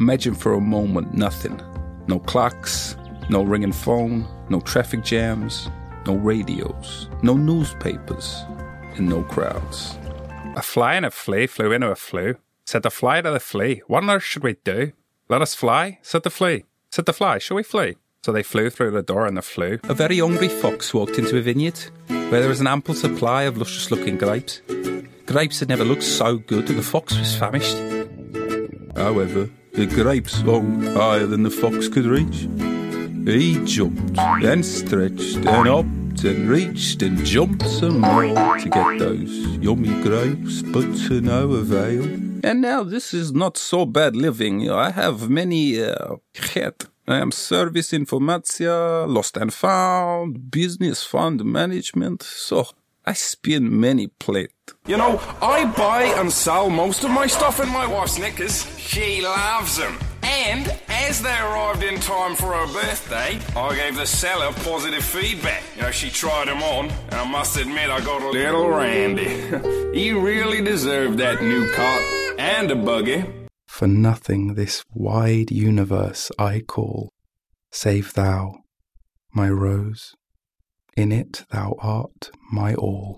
Imagine for a moment nothing. No clocks, no ringing phone, no traffic jams, no radios, no newspapers, and no crowds. A fly and a flea flew into a flue. Said the fly to the flea, "What on earth should we do?" "Let us fly," said the flea. Said the fly, "Shall we flee?" So they flew through the door and the flue. A very hungry fox walked into a vineyard, where there was an ample supply of luscious-looking grapes. Grapes had never looked so good, and the fox was famished. However, the grapes hung higher than the fox could reach. He jumped and stretched and hopped and reached and jumped some more to get those yummy grapes, but to no avail. And now this is not so bad living. I have many head. I am service informatia, lost and found, business fund management. So I spin many plate. You know, I buy and sell most of my stuff in my wife's knickers. She loves them. And as they arrived in time for her birthday, I gave the seller positive feedback. You know, she tried them on, and I must admit I got a little randy. He really deserved that new cart and a buggy. For nothing this wide universe I call, save thou, my rose. In it thou art my all.